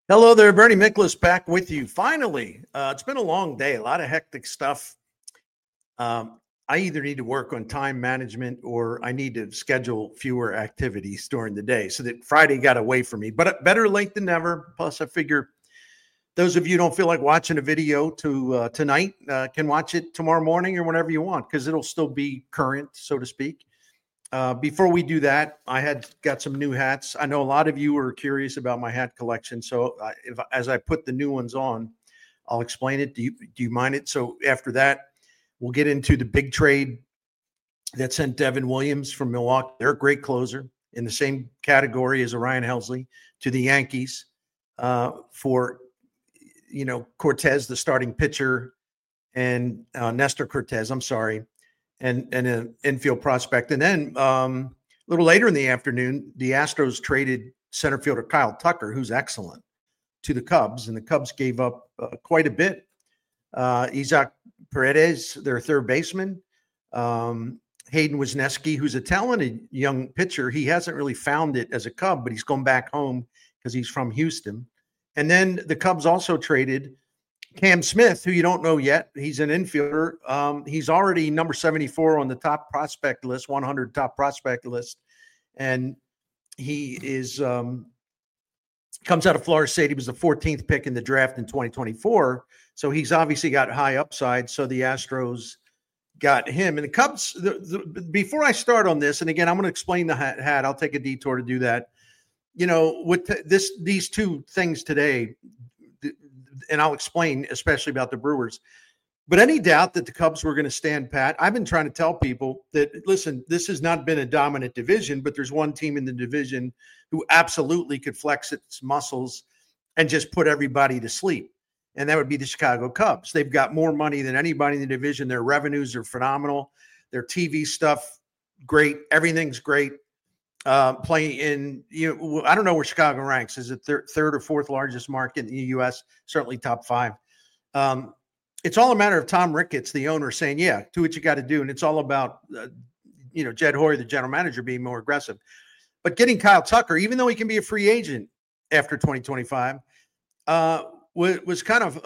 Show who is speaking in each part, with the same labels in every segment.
Speaker 1: Hello there, Bernie Miklasz back with you. Finally, it's been a long day, a lot of hectic stuff. I either need to work on time management or I need to schedule fewer activities during the day so that Friday got away from me. But better late than never. Plus, I figure those of you who don't feel like watching a video tonight can watch it tomorrow morning or whenever you want because it'll still be current, so to speak. Before we do that, I had got some new hats. I know a lot of you are curious about my hat collection. So as I put the new ones on, I'll explain it. Do you mind it? So after that, we'll get into the big trade that sent Devin Williams from Milwaukee. They're a great closer in the same category as Ryan Helsley to the Yankees for, Cortez, the starting pitcher, and Nestor Cortez. I'm sorry. And an infield prospect. And then a little later in the afternoon, the Astros traded center fielder Kyle Tucker, who's excellent, to the Cubs. And the Cubs gave up quite a bit. Isaac Paredes, their third baseman. Hayden Wesneski, who's a talented young pitcher. He hasn't really found it as a Cub, but he's going back home because he's from Houston. And then the Cubs also traded Cam Smith, who you don't know yet. He's an infielder. He's already number 74 on the top prospect list, 100 top prospect list. And he is comes out of Florida State. He was the 14th pick in the draft in 2024. So he's obviously got high upside. So the Astros got him. And the Cubs, before I start on this, and again, I'm going to explain the hat. I'll take a detour to do that. With these two things today, and I'll explain especially about the Brewers. But any doubt that the Cubs were going to stand pat? I've been trying to tell people that, listen, this has not been a dominant division, but there's one team in the division who absolutely could flex its muscles and just put everybody to sleep. And that would be the Chicago Cubs. They've got more money than anybody in the division. Their revenues are phenomenal. Their TV stuff, great. Everything's great. Playing in, I don't know where Chicago ranks. Is it third or fourth largest market in the U.S.? Certainly top five. It's all a matter of Tom Ricketts, the owner, saying, yeah, do what you got to do. And it's all about, Jed Hoyer, the general manager, being more aggressive. But getting Kyle Tucker, even though he can be a free agent after 2025, was kind of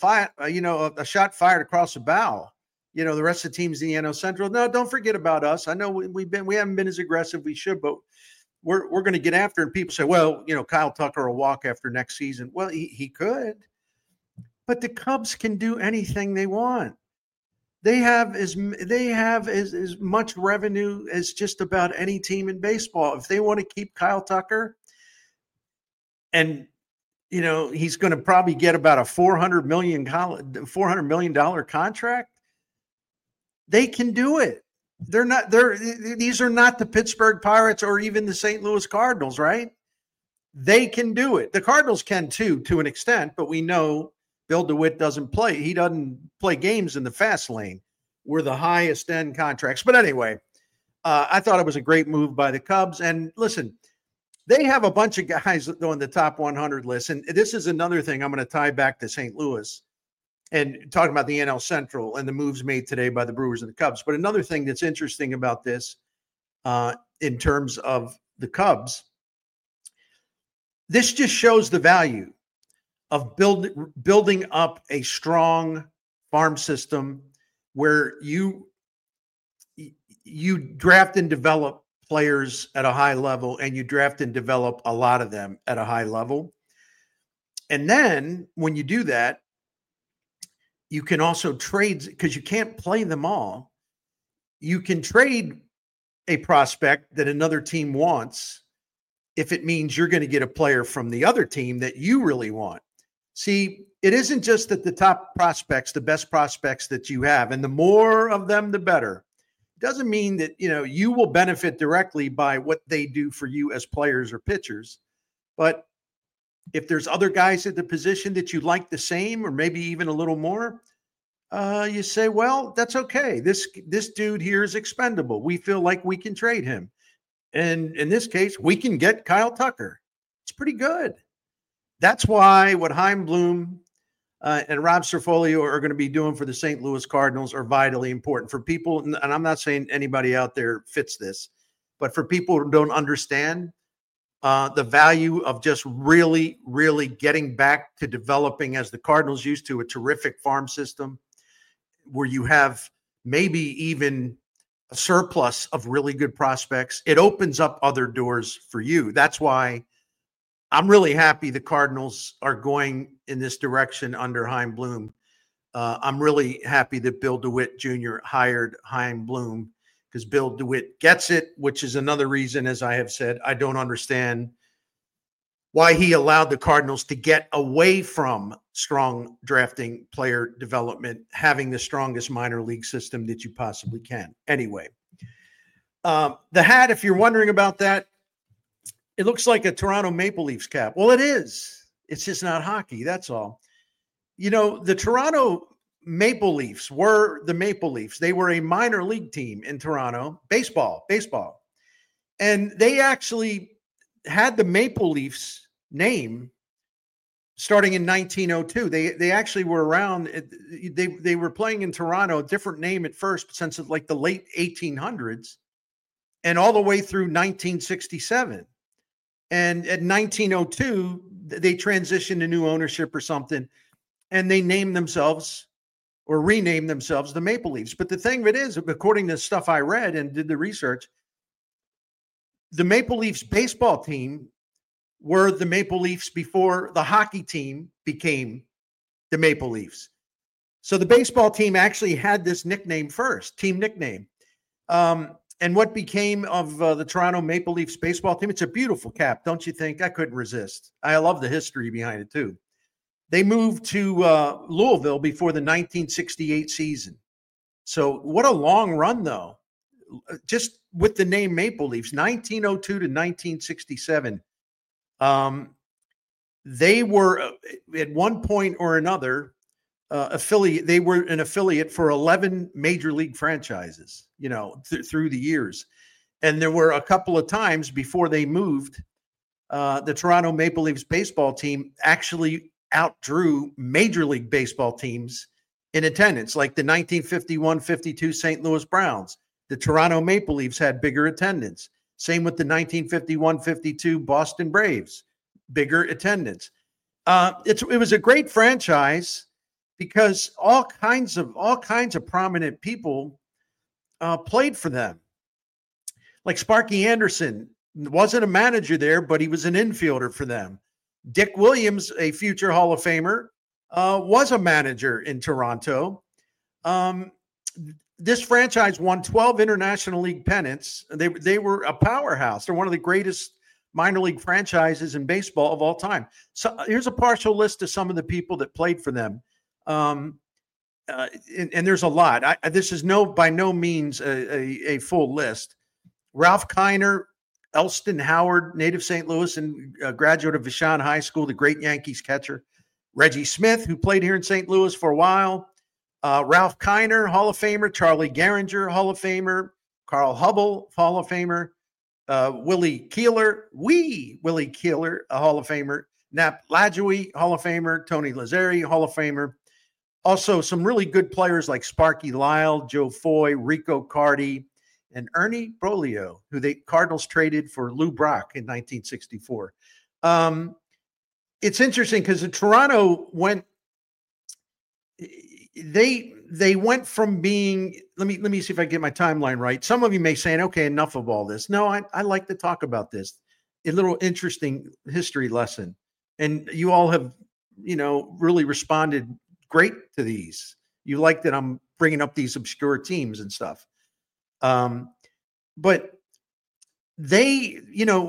Speaker 1: a shot fired across the bow. The rest of the teams in the NL Central. No, don't forget about us. I know we haven't been as aggressive we should, but we're going to get after it. And people say, well, Kyle Tucker will walk after next season. Well, he could, but the Cubs can do anything they want. They have as much revenue as just about any team in baseball. If they want to keep Kyle Tucker, and he's going to probably get about a $400 million contract. They can do it. These are not the Pittsburgh Pirates or even the St. Louis Cardinals, right? They can do it. The Cardinals can too, to an extent, but we know Bill DeWitt doesn't play. He doesn't play games in the fast lane. We're the highest end contracts. But anyway, I thought it was a great move by the Cubs. And listen, they have a bunch of guys on the top 100 list. And this is another thing I'm going to tie back to St. Louis. And talking about the NL Central and the moves made today by the Brewers and the Cubs. But another thing that's interesting about this in terms of the Cubs, this just shows the value of building up a strong farm system where you draft and develop players at a high level, and you draft and develop a lot of them at a high level. And then when you do that, you can also trade, because you can't play them all. You can trade a prospect that another team wants if it means you're going to get a player from the other team that you really want. See, it isn't just that the top prospects, the best prospects that you have, and the more of them, the better. It doesn't mean that, you will benefit directly by what they do for you as players or pitchers. But if there's other guys at the position that you like the same or maybe even a little more, you say, well, that's okay. This dude here is expendable. We feel like we can trade him. And in this case, we can get Kyle Tucker. It's pretty good. That's why what Chaim Bloom and Rob Cerfolio are going to be doing for the St. Louis Cardinals are vitally important for people. And I'm not saying anybody out there fits this, but for people who don't understand, the value of just really, really getting back to developing, as the Cardinals used to, a terrific farm system where you have maybe even a surplus of really good prospects. It opens up other doors for you. That's why I'm really happy the Cardinals are going in this direction under Chaim Bloom. I'm really happy that Bill DeWitt Jr. hired Chaim Bloom, because Bill DeWitt gets it, which is another reason, as I have said, I don't understand why he allowed the Cardinals to get away from strong drafting, player development, having the strongest minor league system that you possibly can. Anyway, the hat, if you're wondering about that, it looks like a Toronto Maple Leafs cap. Well, it is. It's just not hockey. That's all. You know, the Toronto Maple Leafs were the Maple Leafs. They were a minor league team in Toronto, baseball. And they actually had the Maple Leafs name starting in 1902. They actually were around. They were playing in Toronto, different name at first, since it's like the late 1800s and all the way through 1967. And at 1902, they transitioned to new ownership or something, and they named themselves or renamed themselves the Maple Leafs. But the thing of it is, according to stuff I read and did the research, the Maple Leafs baseball team were the Maple Leafs before the hockey team became the Maple Leafs. So the baseball team actually had this nickname first, team nickname. And what became of the Toronto Maple Leafs baseball team? It's a beautiful cap, don't you think? I couldn't resist. I love the history behind it, too. They moved to Louisville before the 1968 season. So what a long run, though. Just with the name Maple Leafs, 1902 to 1967. They were, at one point or another, affiliate. They were an affiliate for 11 major league franchises, you know, through the years. And there were a couple of times before they moved, the Toronto Maple Leafs baseball team actually outdrew major league baseball teams in attendance, like the 1951-52 St. Louis Browns. The Toronto Maple Leafs had bigger attendance. Same with the 1951-52 Boston Braves, bigger attendance. It was a great franchise because all kinds of prominent people played for them. Like Sparky Anderson wasn't a manager there, but he was an infielder for them. Dick Williams, a future Hall of Famer, was a manager in Toronto. This franchise won 12 International League pennants. They were a powerhouse. They're one of the greatest minor league franchises in baseball of all time. So here's a partial list of some of the people that played for them. And there's a lot. This is by no means a full list. Ralph Kiner, Elston Howard, native St. Louis and graduate of Vashon High School, the great Yankees catcher. Reggie Smith, who played here in St. Louis for a while. Ralph Kiner, Hall of Famer. Charlie Gehringer, Hall of Famer. Carl Hubble, Hall of Famer. Willie Keeler, a Hall of Famer. Nap Lajoie, Hall of Famer. Tony Lazzeri, Hall of Famer. Also, some really good players like Sparky Lyle, Joe Foy, Rico Cardi, and Ernie Broglio, who the Cardinals traded for Lou Brock in 1964. It's interesting because Toronto went. They went from being. Let me see if I get my timeline right. Some of you may say, "Okay, enough of all this." No, I like to talk about this. A little interesting history lesson, and you all have, really responded great to these. You like that I'm bringing up these obscure teams and stuff. But they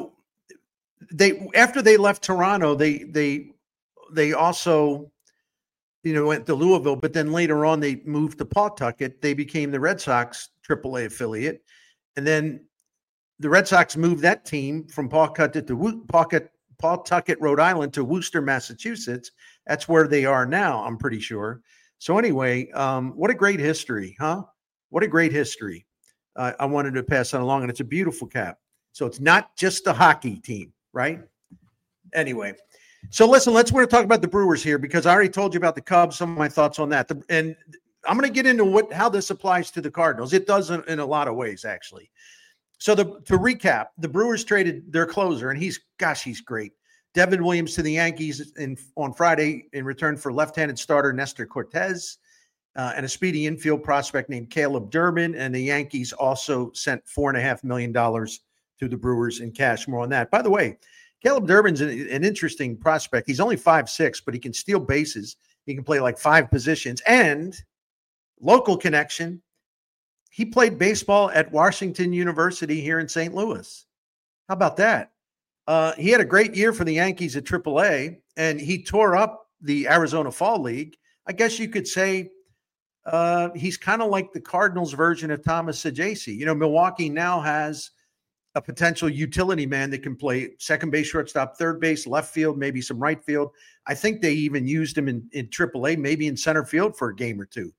Speaker 1: after they left Toronto, they also, went to Louisville, but then later on they moved to Pawtucket. They became the Red Sox AAA affiliate. And then the Red Sox moved that team from Pawtucket, Rhode Island to Worcester, Massachusetts. That's where they are now, I'm pretty sure. So anyway, what a great history, huh? What a great history. I wanted to pass that along, and it's a beautiful cap. So it's not just a hockey team, right? Anyway, so listen, we're going to talk about the Brewers here because I already told you about the Cubs, some of my thoughts on that. And I'm going to get into how this applies to the Cardinals. It does in a lot of ways, actually. So to recap, the Brewers traded their closer, and he's great. Devin Williams to the Yankees on Friday in return for left-handed starter Nestor Cortez and a speedy infield prospect named Caleb Durbin. And the Yankees also sent $4.5 million to the Brewers in cash. More on that. By the way, Caleb Durbin's an interesting prospect. He's only 5'6", but he can steal bases. He can play like 5 positions. And local connection, he played baseball at Washington University here in St. Louis. How about that? He had a great year for the Yankees at AAA, and he tore up the Arizona Fall League. I guess you could say he's kind of like the Cardinals version of Thomas Saggese. You know, Milwaukee now has a potential utility man that can play second base, shortstop, third base, left field, maybe some right field. I think they even used him in AAA, maybe in center field for a game or two.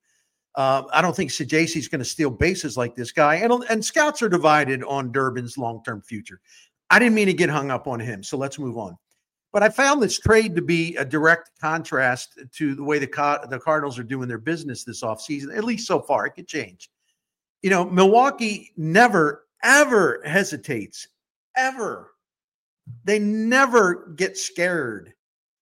Speaker 1: I don't think Saggese's going to steal bases like this guy. And scouts are divided on Durbin's long-term future. I didn't mean to get hung up on him, so let's move on. But I found this trade to be a direct contrast to the way the Cardinals are doing their business this offseason, at least so far. It could change. You know, Milwaukee never, ever hesitates, ever. They never get scared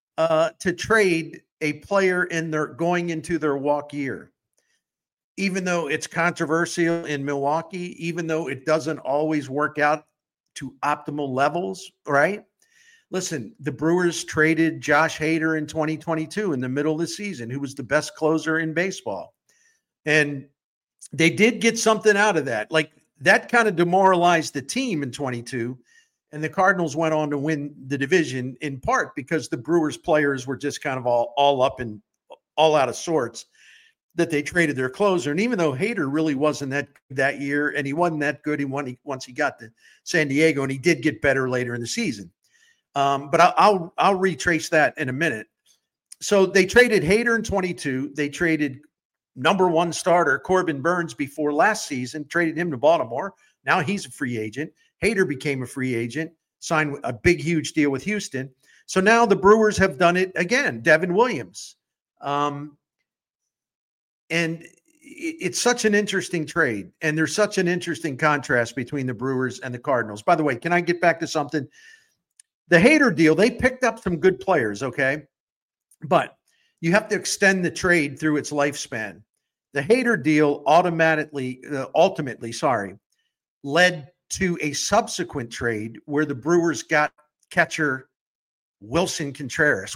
Speaker 1: to trade a player in their going into their walk year. Even though it's controversial in Milwaukee, even though it doesn't always work out to optimal levels, right? Listen, the Brewers traded Josh Hader in 2022 in the middle of the season, who was the best closer in baseball. And they did get something out of that. Like, that kind of demoralized the team in 22. And the Cardinals went on to win the division in part because the Brewers players were just kind of all up and all out of sorts that they traded their closer. And even though Hader really wasn't that year, and he wasn't that good, once he got to San Diego, and he did get better later in the season. But I'll retrace that in a minute. So they traded Hader in 22. They traded number 1 starter Corbin Burns before last season, traded him to Baltimore. Now he's a free agent. Hader became a free agent, signed a big, huge deal with Houston. So now the Brewers have done it again. Devin Williams. And it's such an interesting trade, and there's such an interesting contrast between the Brewers and the Cardinals. By the way, can I get back to something? The Hader deal, they picked up some good players, okay? But you have to extend the trade through its lifespan. The Hader deal ultimately, led to a subsequent trade where the Brewers got catcher William Contreras.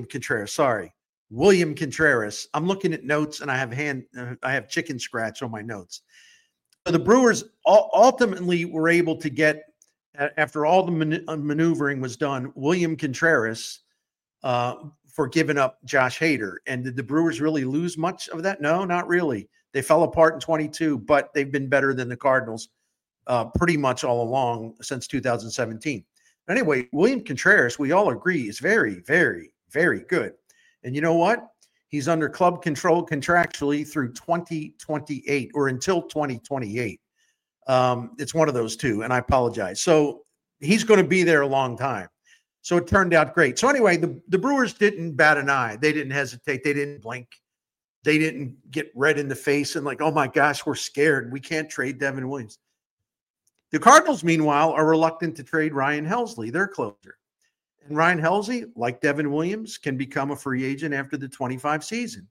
Speaker 1: I'm looking at notes, and I have chicken scratch on my notes. So the Brewers ultimately were able to get, after all the maneuvering was done, William Contreras for giving up Josh Hader. And did the Brewers really lose much of that? No, not really. They fell apart in 22, but they've been better than the Cardinals pretty much all along since 2017. Anyway, William Contreras, we all agree, is very, very, very good. And you know what? He's under club control contractually through 2028 or until 2028. It's one of those two, and I apologize. So he's going to be there a long time. So it turned out great. So anyway, the Brewers didn't bat an eye. They didn't hesitate. They didn't blink. They didn't get red in the face and like, oh my gosh, we're scared. We can't trade Devin Williams. The Cardinals, meanwhile, are reluctant to trade Ryan Helsley, their closer. And Ryan Helsley, like Devin Williams, can become a free agent after the 25 season.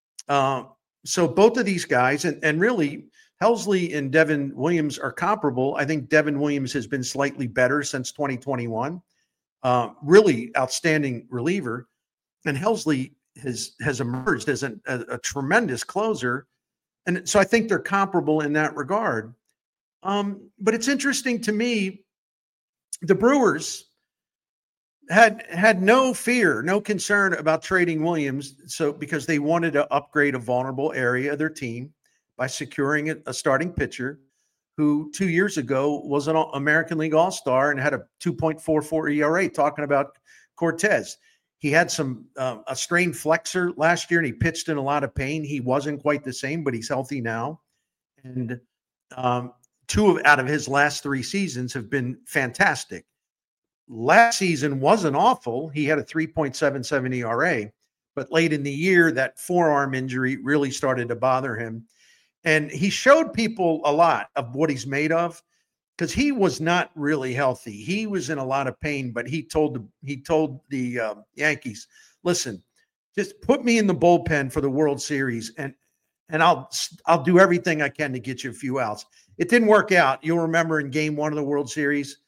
Speaker 1: So both of these guys, and really Helsley and Devin Williams are comparable. I think Devin Williams has been slightly better since 2021. Really outstanding reliever. And Helsley has emerged as a tremendous closer. And so I think they're comparable in that regard. But it's interesting to me, the Brewers had no fear, no concern about trading Williams. So because they wanted to upgrade a vulnerable area of their team by securing a starting pitcher who 2 years ago was an American League All-Star and had a 2.44 ERA, talking about Cortez. He had a strained flexor last year and he pitched in a lot of pain. He wasn't quite the same, but he's healthy now. And two out of his last 3 seasons have been fantastic. Last season wasn't awful. He had a 3.77 ERA, but late in the year, that forearm injury really started to bother him. And he showed people a lot of what he's made of. because he was not really healthy. He was in a lot of pain, but he told the Yankees, listen, just put me in the bullpen for the World Series, and I'll do everything I can to get you a few outs. It didn't work out. You'll remember in Game 1 of the World Series,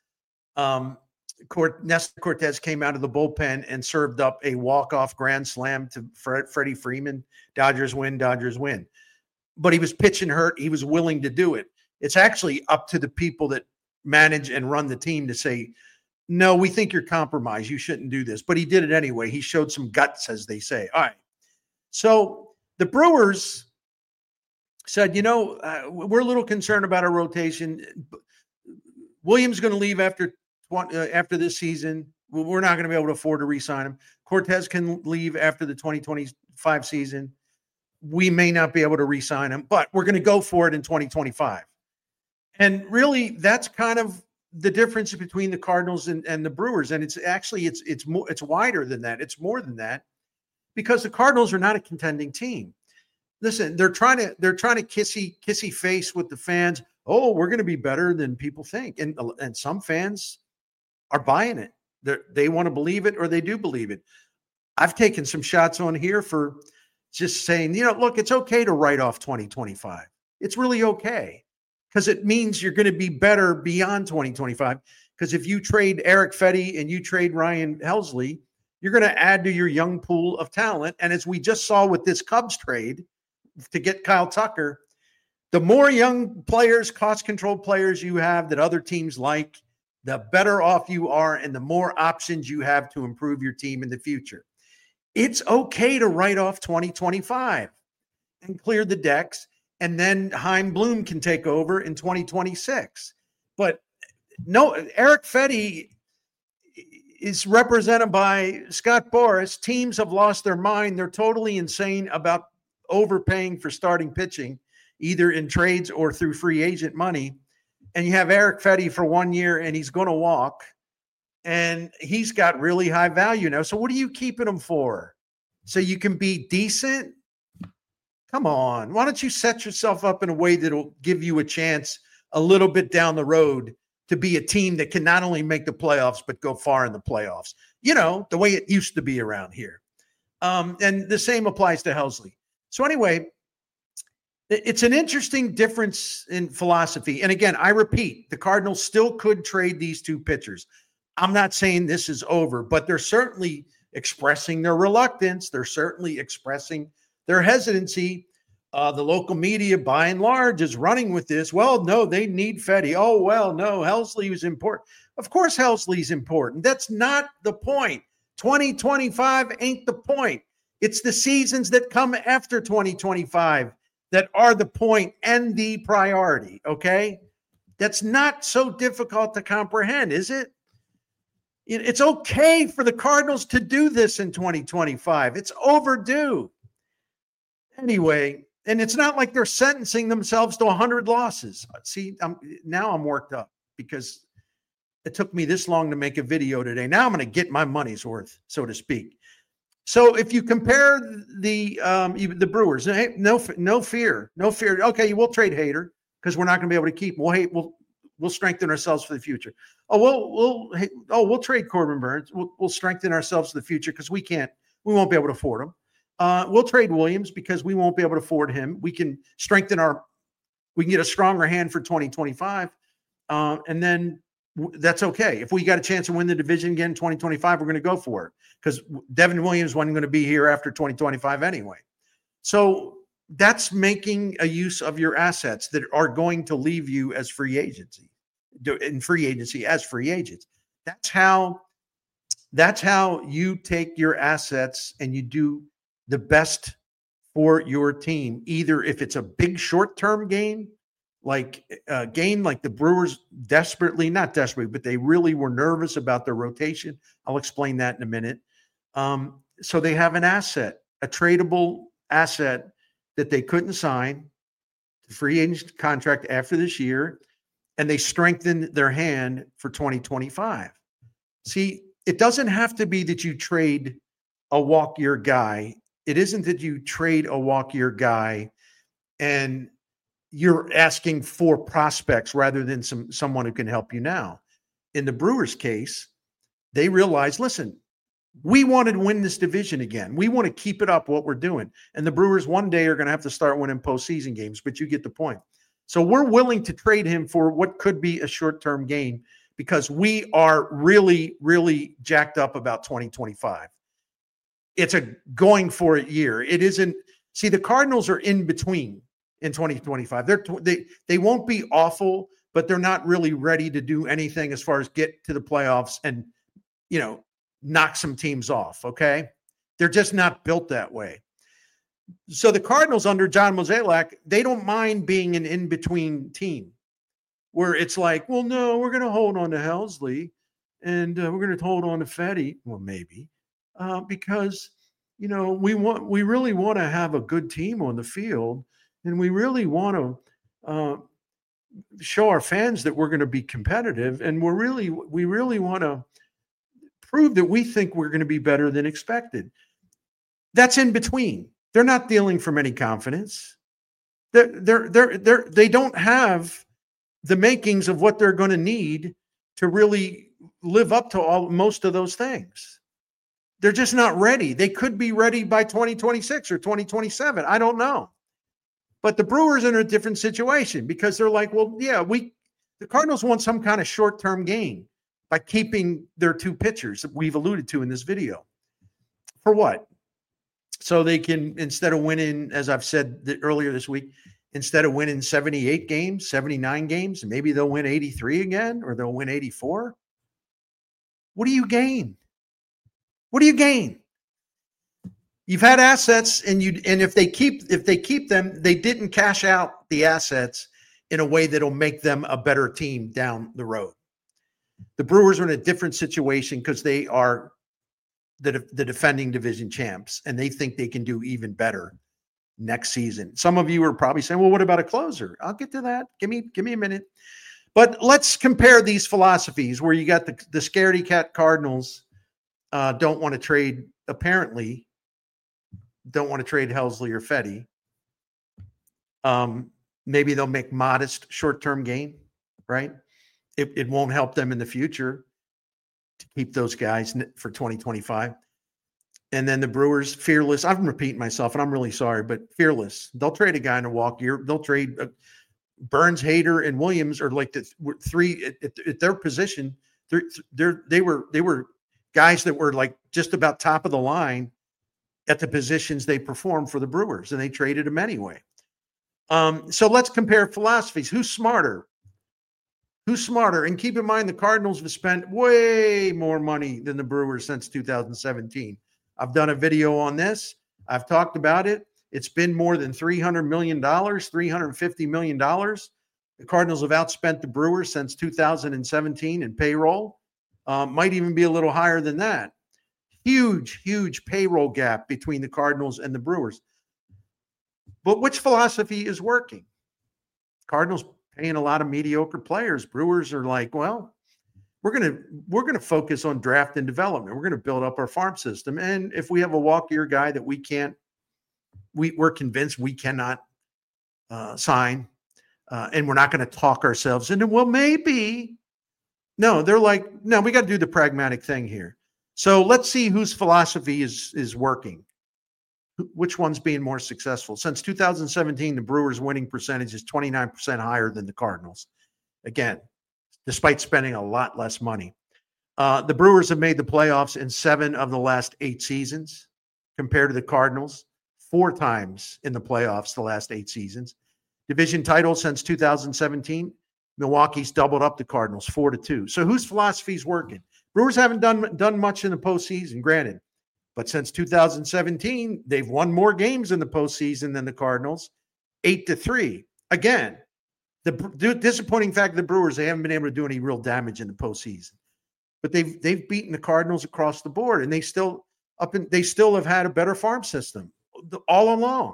Speaker 1: Nestor Cortez came out of the bullpen and served up a walk-off grand slam to Freddie Freeman. Dodgers win. But he was pitching hurt. He was willing to do it. It's actually up to the people that manage and run the team to say, no, we think you're compromised. You shouldn't do this. But he did it anyway. He showed some guts, as they say. All right. So the Brewers said, we're a little concerned about our rotation. Williams going to leave after this season. We're not going to be able to afford to re-sign him. Cortez can leave after the 2025 season. We may not be able to re-sign him, but we're going to go for it in 2025. And really, that's kind of the difference between the Cardinals and the Brewers. And it's actually, it's wider than that. It's more than that, because the Cardinals are not a contending team. Listen, they're trying to kissy face with the fans. Oh, we're going to be better than people think. And some fans are buying it. They want to believe it, or they do believe it. I've taken some shots on here for just saying, look, it's okay to write off 2025. It's really okay, because it means you're going to be better beyond 2025. Because if you trade Eric Fedde and you trade Ryan Helsley, you're going to add to your young pool of talent. And as we just saw with this Cubs trade to get Kyle Tucker, the more young players, cost-controlled players you have that other teams like, the better off you are and the more options you have to improve your team in the future. It's okay to write off 2025 and clear the decks, and then Chaim Bloom can take over in 2026. But no, Eric Fedde is represented by Scott Boras. Teams have lost their mind. They're totally insane about overpaying for starting pitching, either in trades or through free agent money. And you have Eric Fedde for 1 year, and he's going to walk, and he's got really high value now. So what are you keeping him for? So you can be decent? Come on. Why don't you set yourself up in a way that'll give you a chance a little bit down the road to be a team that can not only make the playoffs, but go far in the playoffs, the way it used to be around here. And the same applies to Helsley. So anyway, it's an interesting difference in philosophy. And again, I repeat, the Cardinals still could trade these two pitchers. I'm not saying this is over, but they're certainly expressing their reluctance. They're certainly expressing their hesitancy. The local media, by and large, is running with this. Well, no, they need Fedde. Oh, well, no, Helsley was important. Of course, Helsley's important. That's not the point. 2025 ain't the point. It's the seasons that come after 2025 that are the point and the priority, okay? That's not so difficult to comprehend, is it? It's okay for the Cardinals to do this in 2025. It's overdue. Anyway, and it's not like they're sentencing themselves to 100 losses. See, now I'm worked up because it took me this long to make a video today. Now I'm going to get my money's worth, so to speak. So if you compare the Brewers, hey, no fear. Okay, we'll trade Hader because we're not going to be able to keep him. We'll strengthen ourselves for the future. We'll trade Corbin Burns. We'll strengthen ourselves for the future because we won't be able to afford him. We'll trade Williams because we won't be able to afford him. We can get a stronger hand for 2025. And then that's okay. If we got a chance to win the division again in 2025, we're going to go for it because Devin Williams wasn't going to be here after 2025 anyway. So that's making a use of your assets that are going to leave you as free agents. That's how you take your assets and you do the best for your team. Either if it's a big short-term gain, like the Brewers not desperately, but they really were nervous about their rotation. I'll explain that in a minute. So they have an asset, a tradable asset that they couldn't sign, the free agent contract after this year, and they strengthened their hand for 2025. See, it doesn't have to be that you trade a walk-year guy. It isn't that you trade a walk-year guy and you're asking for prospects rather than someone who can help you now. In the Brewers case, they realized, listen, we wanted to win this division again. We want to keep it up what we're doing. And the Brewers one day are going to have to start winning postseason games, but you get the point. So we're willing to trade him for what could be a short-term gain because we are really, really jacked up about 2025. It's a going for it year. It isn't. See, the Cardinals are in between in 2025. They won't be awful, but they're not really ready to do anything as far as get to the playoffs and, knock some teams off. Okay. They're just not built that way. So the Cardinals under John Mozeliak, they don't mind being an in-between team where it's like, well, no, we're going to hold on to Helsley and we're going to hold on to Fedde. Well, maybe because, we really want to have a good team on the field and we really want to show our fans that we're going to be competitive. And we really want to prove that we think we're going to be better than expected. That's in between. They're not dealing from any confidence. They don't have the makings of what they're going to need to really live up to most of those things. They're just not ready. They could be ready by 2026 or 2027. I don't know. But the Brewers are in a different situation because they're like, well, yeah, the Cardinals want some kind of short-term gain by keeping their two pitchers that we've alluded to in this video. For what? So they can, instead of winning, as I've said earlier this week, instead of winning 78 games, 79 games, maybe they'll win 83 again, or they'll win 84. What do you gain? What do you gain? You've had assets, and if they keep them, they didn't cash out the assets in a way that'll make them a better team down the road. The Brewers are in a different situation because they are the defending division champs, and they think they can do even better next season. Some of you are probably saying, well, what about a closer? I'll get to that. Give me a minute. But let's compare these philosophies where you got the scaredy cat Cardinals don't want to trade Helsley or Fedde. Maybe they'll make modest short-term gain, right? It won't help them in the future to keep those guys for 2025. And then the Brewers, fearless. I'm repeating myself, and I'm really sorry, but fearless. They'll trade a guy in a walk year. They'll trade Burns, Hader, and Williams are like the three at their position. They were guys that were like just about top of the line at the positions they performed for the Brewers, and they traded them anyway. So let's compare philosophies. Who's smarter? And keep in mind, the Cardinals have spent way more money than the Brewers since 2017. I've done a video on this. I've talked about it. It's been more than $300 million, $350 million. The Cardinals have outspent the Brewers since 2017 in payroll. Might even be a little higher than that. Huge payroll gap between the Cardinals and the Brewers. But which philosophy is working? Cardinals paying a lot of mediocre players. Brewers are like, well, we're gonna focus on draft and development. We're gonna build up our farm system, and if we have a walk-year guy that we're convinced we cannot sign, and we're not going to talk ourselves into, well, maybe. No, they're like, no, we got to do the pragmatic thing here. So let's see whose philosophy is working. Which one's being more successful? Since 2017, the Brewers' winning percentage is 29% higher than the Cardinals. Again, despite spending a lot less money. The Brewers have made the playoffs in 7 of the last 8 seasons compared to the Cardinals, 4 times in the playoffs the last 8 seasons. Division title since 2017, Milwaukee's doubled up the Cardinals 4-2. So whose philosophy is working? Brewers haven't done much in the postseason, granted. But since 2017, they've won more games in the postseason than the Cardinals, 8-3. Again, the disappointing fact of the Brewers, they haven't been able to do any real damage in the postseason. But they've beaten the Cardinals across the board, and they still have had a better farm system all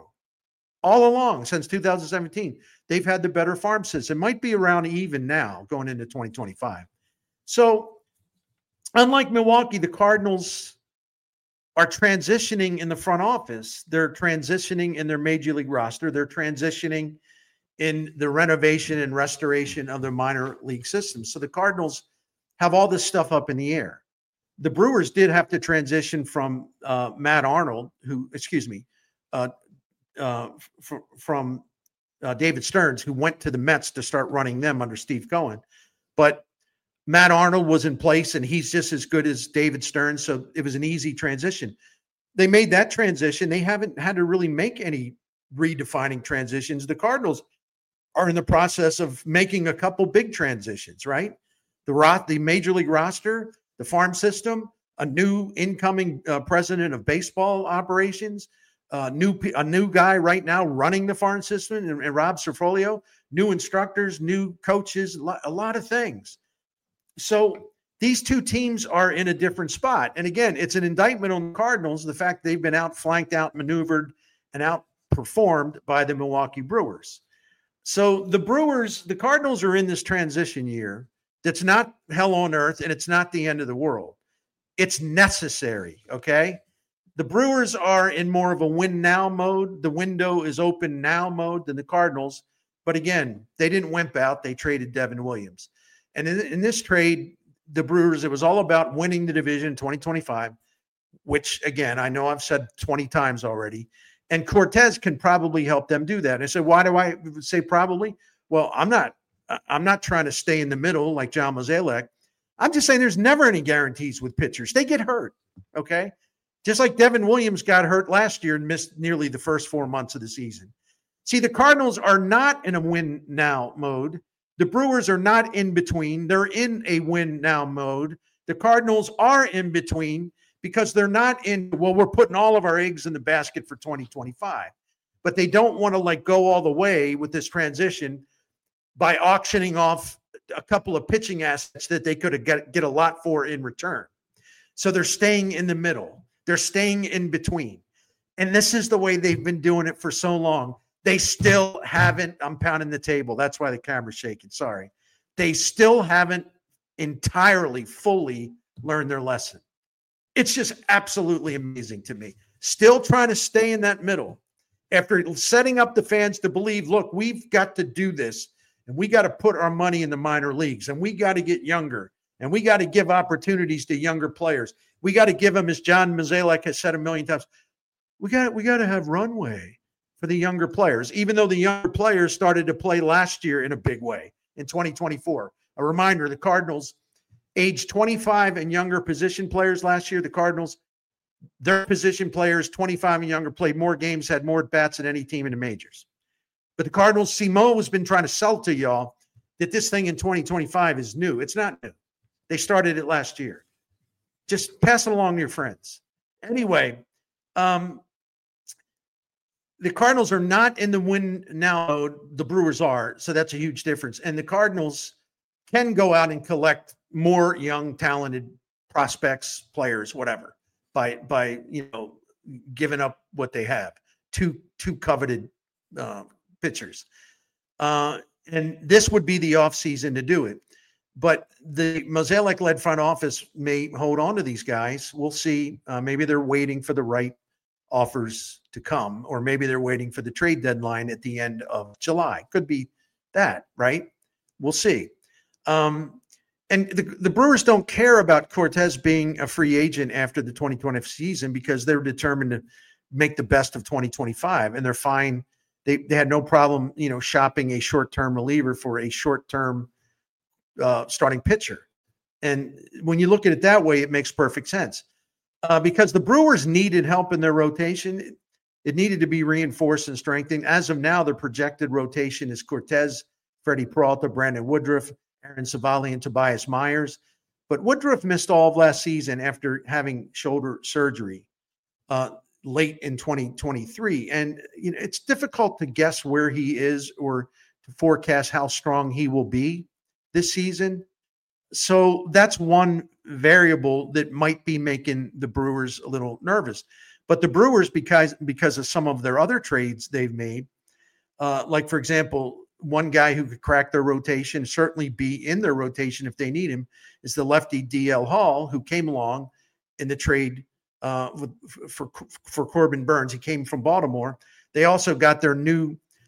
Speaker 1: along since 2017. They've had the better farm system. It might be around even now going into 2025. So unlike Milwaukee, the Cardinals are transitioning in the front office. They're transitioning in their major league roster. They're transitioning in the renovation and restoration of their minor league system. So the Cardinals have all this stuff up in the air. The Brewers did have to transition from Matt Arnold, from David Stearns, who went to the Mets to start running them under Steve Cohen. But Matt Arnold was in place, and he's just as good as David Stearns, so it was an easy transition. They made that transition. They haven't had to really make any redefining transitions. The Cardinals are in the process of making a couple big transitions, right? The major league roster, the farm system, a new incoming president of baseball operations, a new guy right now running the farm system, and Rob Cerfolio, new instructors, new coaches, a lot of things. So these two teams are in a different spot. And again, it's an indictment on the Cardinals, the fact they've been outflanked, outmaneuvered, and outperformed by the Milwaukee Brewers. So the Cardinals are in this transition year that's not hell on earth, and it's not the end of the world. It's necessary, okay? The Brewers are in more of a win now mode. The window is open now mode than the Cardinals. But again, they didn't wimp out. They traded Devin Williams. And in this trade, the Brewers, it was all about winning the division in 2025, which, again, I know I've said 20 times already. And Cortez can probably help them do that. And I said, why do I say probably? Well, I'm not trying to stay in the middle like John Mozeliak. I'm just saying there's never any guarantees with pitchers. They get hurt, okay? Just like Devin Williams got hurt last year and missed nearly the first 4 months of the season. See, the Cardinals are not in a win now mode. The Brewers are not in between. They're in a win now mode. The Cardinals are in between because they're not in, well, we're putting all of our eggs in the basket for 2025. But they don't want to go all the way with this transition by auctioning off a couple of pitching assets that they could get a lot for in return. So they're staying in the middle. They're staying in between. And this is the way they've been doing it for so long. They still haven't, I'm pounding the table. That's why the camera's shaking. Sorry. They still haven't entirely, fully learned their lesson. It's just absolutely amazing to me. Still trying to stay in that middle after setting up the fans to believe, look, we've got to do this. And we got to put our money in the minor leagues, and we got to get younger, and we got to give opportunities to younger players. We got to give them, as John Mozeliak has said a million times, we got to have runway for the younger players, even though the younger players started to play last year in a big way in 2024. A reminder, the Cardinals, age 25 and younger position players last year, the Cardinals, their position players, 25 and younger, played more games, had more at-bats than any team in the majors. But the Cardinals, Simo has been trying to sell to y'all that this thing in 2025 is new. It's not new. They started it last year. Just pass it along to your friends. Anyway, the Cardinals are not in the win now mode. The Brewers are, so that's a huge difference. And the Cardinals can go out and collect more young, talented prospects, players, whatever, by giving up what they have. Two coveted pitchers. And this would be the offseason to do it. But the Mozeliak-led front office may hold on to these guys. We'll see. Maybe they're waiting for the right offers to come, or maybe they're waiting for the trade deadline at the end of July. Could be that, right? We'll see. And the Brewers don't care about Cortez being a free agent after the 2020 season because they're determined to make the best of 2025, and they're fine. They had no problem, shopping a short-term reliever for a short-term starting pitcher. And when you look at it that way, it makes perfect sense. Because the Brewers needed help in their rotation. It needed to be reinforced and strengthened. As of now, their projected rotation is Cortez, Freddie Peralta, Brandon Woodruff, Aaron Savali, and Tobias Myers. But Woodruff missed all of last season after having shoulder surgery late in 2023. And it's difficult to guess where he is or to forecast how strong he will be this season. So that's one variable that might be making the Brewers a little nervous. But the Brewers, because of some of their other trades they've made, like, for example, one guy who could crack their rotation, certainly be in their rotation if they need him, is the lefty DL Hall, who came along in the trade for Corbin Burns. He came from Baltimore. They also got their new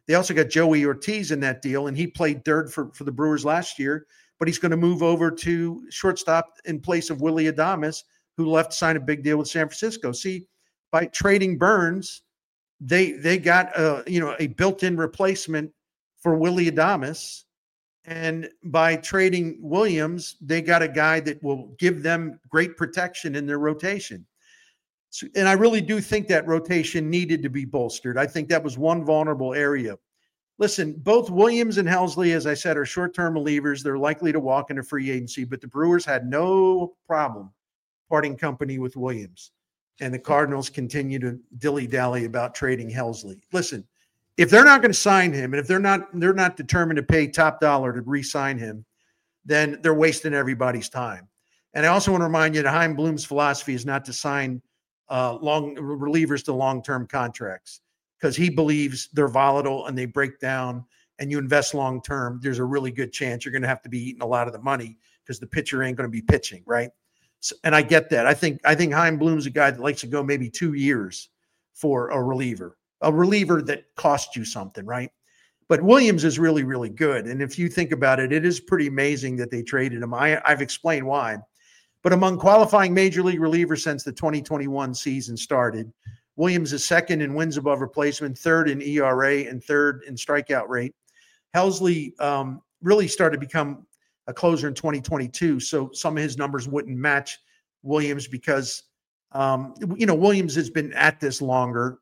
Speaker 1: They also got Joey Ortiz in that deal, and he played third for the Brewers last year, but he's going to move over to shortstop in place of Willy Adames, who left to sign a big deal with San Francisco. See, by trading Burns, they got a built-in replacement for Willy Adames. And by trading Williams, they got a guy that will give them great protection in their rotation. So, and I really do think that rotation needed to be bolstered. I think that was one vulnerable area. Listen, both Williams and Helsley, as I said, are short-term relievers. They're likely to walk into free agency, but the Brewers had no problem parting company with Williams. And the Cardinals continue to dilly-dally about trading Helsley. Listen, if they're not going to sign him, and if they're not determined to pay top dollar to re-sign him, then they're wasting everybody's time. And I also want to remind you that Chaim Bloom's philosophy is not to sign long relievers to long-term contracts, because he believes they're volatile and they break down, and you invest long-term, there's a really good chance you're going to have to be eating a lot of the money because the pitcher ain't going to be pitching, right? So, and I get that. I think Chaim Bloom's a guy that likes to go maybe 2 years for a reliever that costs you something, right? But Williams is really, really good. And if you think about it, it is pretty amazing that they traded him. I've explained why. But among qualifying major league relievers since the 2021 season started, Williams is second in wins above replacement, third in ERA, and third in strikeout rate. Helsley really started to become a closer in 2022, so some of his numbers wouldn't match Williams because, Williams has been at this longer,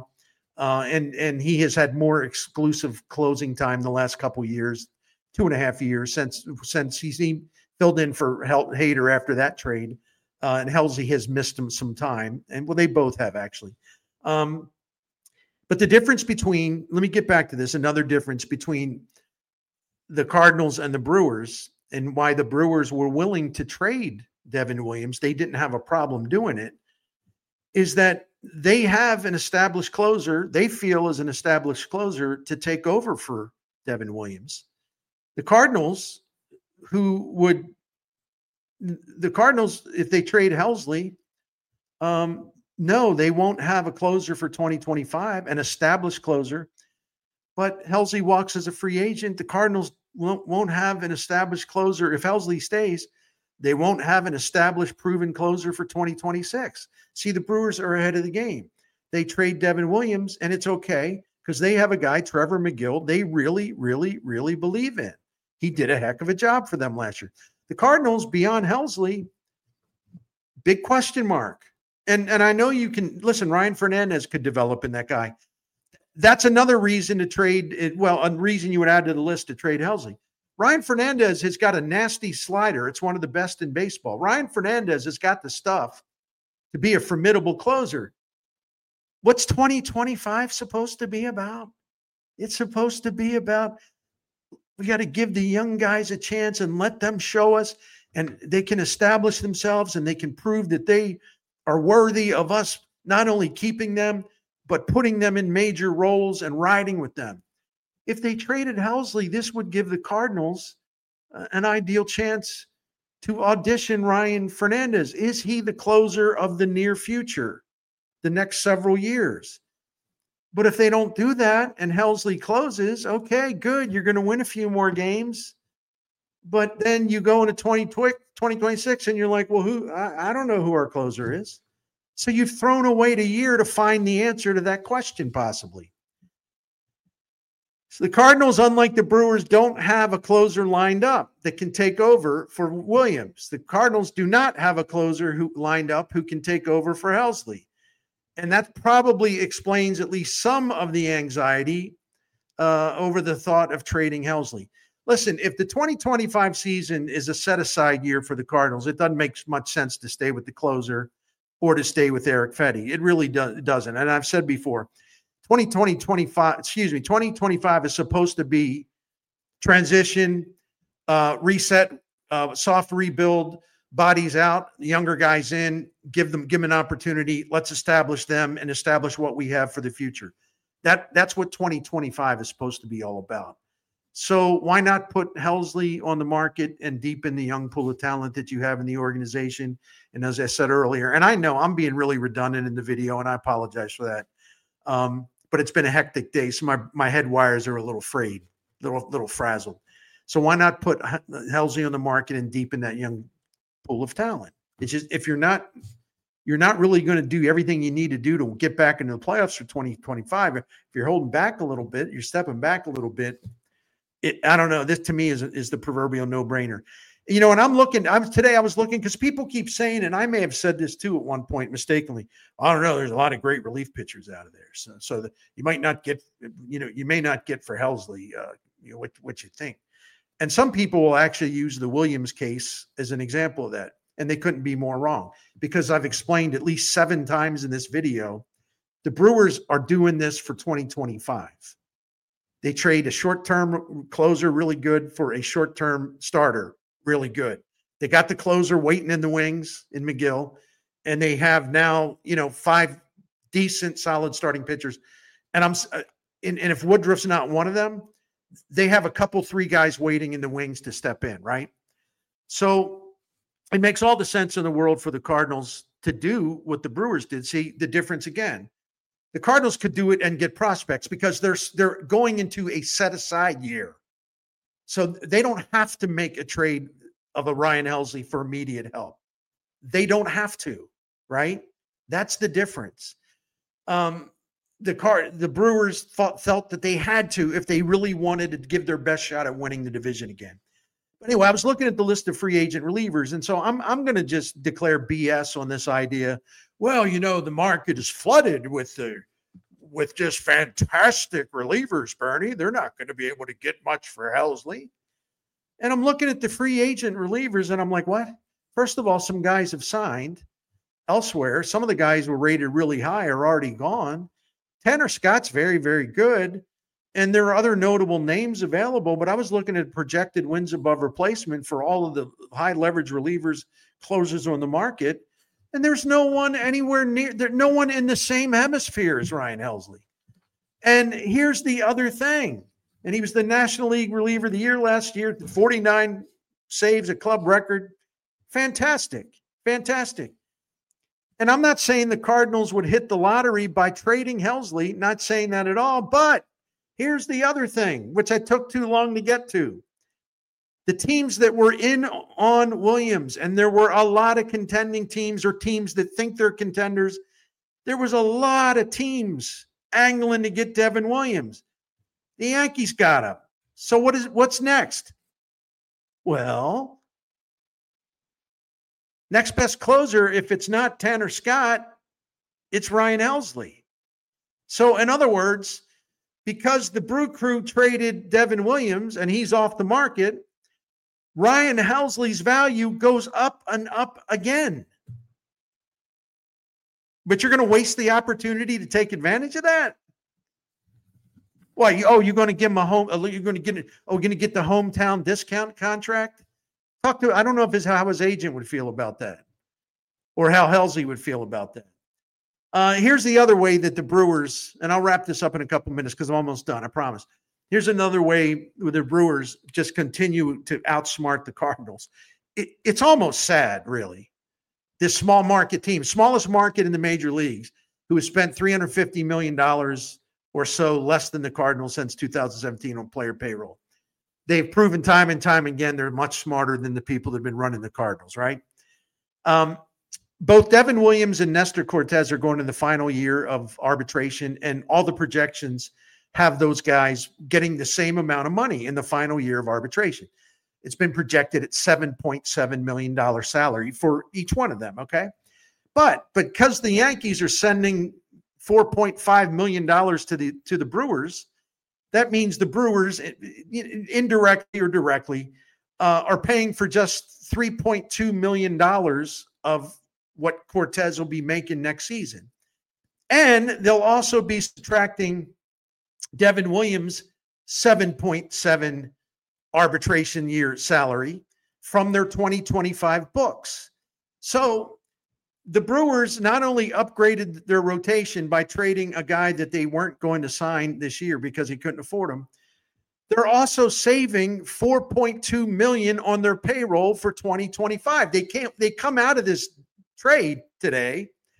Speaker 1: and he has had more exclusive closing time the last couple of years, 2.5 years since he's filled in for Hader after that trade. And Helsley has missed him some time. And well, they both have actually. But the difference between, let me get back to this, another difference between the Cardinals and the Brewers, and why the Brewers were willing to trade Devin Williams, they didn't have a problem doing it, is that they have an established closer, they feel is an established closer to take over for Devin Williams. The Cardinals, if they trade Helsley, no, they won't have a closer for 2025, an established closer. But Helsley walks as a free agent. The Cardinals won't have an established closer. If Helsley stays, they won't have an established, proven closer for 2026. See, the Brewers are ahead of the game. They trade Devin Williams, and it's okay because they have a guy, Trevor McGill, they really, really, really believe in. He did a heck of a job for them last year. The Cardinals, beyond Helsley, big question mark. And I know you can, listen, Ryan Fernandez could develop in that guy. That's another reason to trade it. Well, a reason you would add to the list to trade Helsley. Ryan Fernandez has got a nasty slider. It's one of the best in baseball. Ryan Fernandez has got the stuff to be a formidable closer. What's 2025 supposed to be about? It's supposed to be about, we got to give the young guys a chance and let them show us, and they can establish themselves and they can prove that they are worthy of us not only keeping them, but putting them in major roles and riding with them. If they traded Helsley, this would give the Cardinals an ideal chance to audition Ryan Fernandez. Is he the closer of the near future, the next several years? But if they don't do that and Helsley closes, okay, good. You're going to win a few more games. But then you go into 2026 and you're like, well, I don't know who our closer is. So you've thrown away a year to find the answer to that question, possibly. So the Cardinals, unlike the Brewers, don't have a closer lined up that can take over for Williams. The Cardinals do not have a closer lined up who can take over for Helsley. And that probably explains at least some of the anxiety over the thought of trading Helsley. Listen, if the 2025 season is a set-aside year for the Cardinals, it doesn't make much sense to stay with the closer or to stay with Erick Fedde. It really doesn't. And I've said before, 2025 is supposed to be transition, reset, soft rebuild, bodies out, younger guys in, give them an opportunity. Let's establish them and establish what we have for the future. That's what 2025 is supposed to be all about. So why not put Helsley on the market and deepen the young pool of talent that you have in the organization? And as I said earlier, and I know I'm being really redundant in the video, and I apologize for that. but it's been a hectic day. So my head wires are a little frayed, little frazzled. So why not put Helsley on the market and deepen that young pool of talent? It's just, if you're not really going to do everything you need to do to get back into the playoffs for 2025. If you're holding back a little bit, you're stepping back a little bit. I don't know. This to me is the proverbial no-brainer. And today I was looking because people keep saying, and I may have said this too at one point mistakenly, I don't know, there's a lot of great relief pitchers out of there. So that you might not get, you may not get for Helsley, what you think. And some people will actually use the Williams case as an example of that. And they couldn't be more wrong, because I've explained at least 7 times in this video, the Brewers are doing this for 2025. They trade a short-term closer really good for a short-term starter really good. They got the closer waiting in the wings in McGill, and they have now 5 decent, solid starting pitchers. And if Woodruff's not one of them, they have a couple 3 guys waiting in the wings to step in, right? So it makes all the sense in the world for the Cardinals to do what the Brewers did. See the difference again. The Cardinals could do it and get prospects because they're going into a set-aside year. So they don't have to make a trade of a Ryan Helsley for immediate help. They don't have to, right? That's the difference. The Brewers felt that they had to if they really wanted to give their best shot at winning the division again. But anyway, I was looking at the list of free agent relievers, and so I'm going to just declare BS on this idea. Well, the market is flooded with just fantastic relievers, Bernie. They're not going to be able to get much for Helsley. And I'm looking at the free agent relievers, and I'm like, what? First of all, some guys have signed elsewhere. Some of the guys were rated really high are already gone. Tanner Scott's very, very good. And there are other notable names available, but I was looking at projected wins above replacement for all of the high leverage relievers, closers on the market. And there's no one anywhere near, no one in the same hemisphere as Ryan Helsley. And here's the other thing. And he was the National League Reliever of the Year last year, 49 saves, a club record. Fantastic. Fantastic. And I'm not saying the Cardinals would hit the lottery by trading Helsley, not saying that at all, but here's the other thing, which I took too long to get to. The teams that were in on Williams, and there were a lot of contending teams or teams that think they're contenders. There was a lot of teams angling to get Devin Williams. The Yankees got him. So what's next? Well, next best closer, if it's not Tanner Scott, it's Ryan Helsley. So in other words, because the Brew Crew traded Devin Williams and he's off the market, Ryan Helsley's value goes up and up again. But you're going to waste the opportunity to take advantage of that? Why? You're going to give him a home? You're going to get the hometown discount contract? I don't know how his agent would feel about that, or how Helsley would feel about that. Here's the other way that the Brewers, and I'll wrap this up in a couple minutes because I'm almost done, I promise. Here's another way where the Brewers just continue to outsmart the Cardinals. It's almost sad, really. This small market team, smallest market in the major leagues, who has spent $350 million or so less than the Cardinals since 2017 on player payroll. They've proven time and time again they're much smarter than the people that have been running the Cardinals, right? Both Devin Williams and Nestor Cortez are going in the final year of arbitration, and all the projections have those guys getting the same amount of money in the final year of arbitration. It's been projected at $7.7 million salary for each one of them, okay? But because the Yankees are sending $4.5 million to the Brewers, that means the Brewers, indirectly or directly, are paying for just $3.2 million of what Cortez will be making next season. And they'll also be subtracting Devin Williams' $7.7 arbitration year salary from their 2025 books. So the Brewers not only upgraded their rotation by trading a guy that they weren't going to sign this year because he couldn't afford him, they're also saving $4.2 million on their payroll for 2025. They come out of this trade today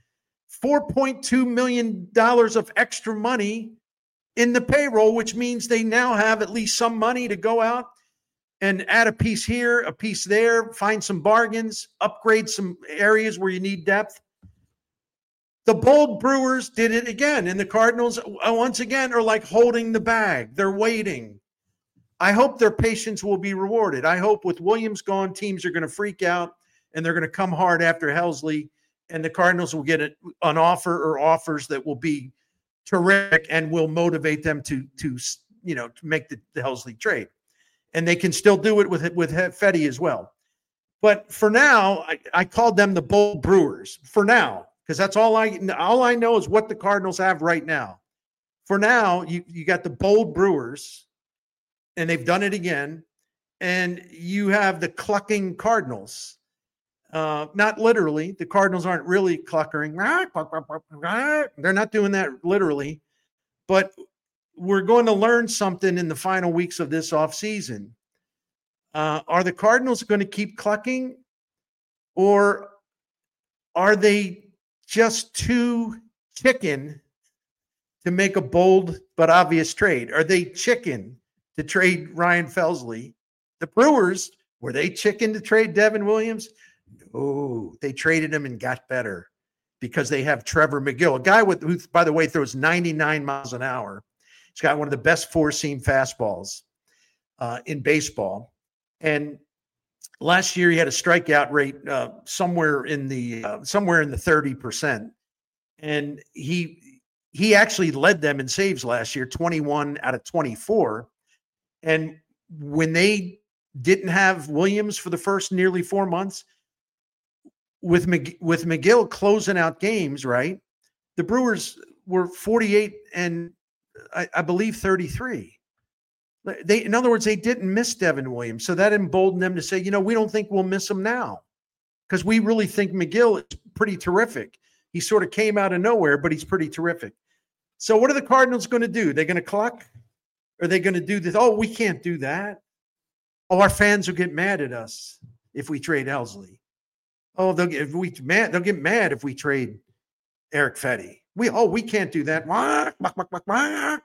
Speaker 1: $4.2 million of extra money in the payroll, which means they now have at least some money to go out and add a piece here, a piece there, find some bargains, upgrade some areas where you need depth. The bold Brewers did it again, and the Cardinals, once again, are like holding the bag. They're waiting. I hope their patience will be rewarded. I hope with Williams gone, teams are going to freak out, and they're going to come hard after Helsley, and the Cardinals will get an offer or offers that will be terrific and will motivate them to make the Helsley trade. And they can still do it with Fedde as well. But for now, I called them the bold Brewers for now, because that's all I know is what the Cardinals have right now. For now, you got the bold Brewers, and they've done it again. And you have the clucking Cardinals. Not literally. The Cardinals aren't really cluckering. They're not doing that literally. But we're going to learn something in the final weeks of this offseason. Are the Cardinals going to keep clucking, or are they just too chicken to make a bold but obvious trade? Are they chicken to trade Ryan Helsley? The Brewers, were they chicken to trade Devin Williams? Oh, they traded him and got better because they have Trevor Megill, a guy who, by the way, throws 99 miles an hour. He's got one of the best four-seam fastballs in baseball. And last year he had a strikeout rate somewhere in the 30%. And he actually led them in saves last year, 21 out of 24. And when they didn't have Williams for the first nearly 4 months, with Megill closing out games, right? The Brewers were 48 and I believe 33. In other words, they didn't miss Devin Williams. So that emboldened them to say, we don't think we'll miss him now because we really think Megill is pretty terrific. He sort of came out of nowhere, but he's pretty terrific. So what are the Cardinals going to do? They're going to cluck? Are they going to do this? Oh, we can't do that. Oh, our fans will get mad at us if we trade Helsley. Oh, they'll get mad if we trade Erick Fedde. We can't do that.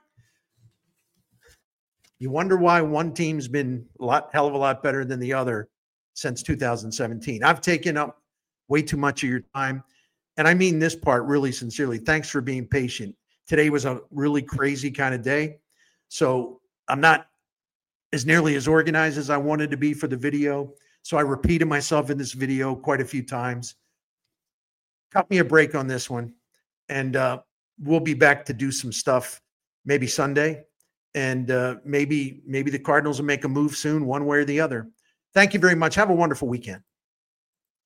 Speaker 1: You wonder why one team's been hell of a lot better than the other since 2017. I've taken up way too much of your time, and I mean this part really sincerely. Thanks for being patient. Today was a really crazy kind of day, so I'm not as nearly as organized as I wanted to be for the video. So I repeated myself in this video quite a few times. Cut me a break on this one, and we'll be back to do some stuff maybe Sunday, and maybe the Cardinals will make a move soon, one way or the other. Thank you very much. Have a wonderful weekend.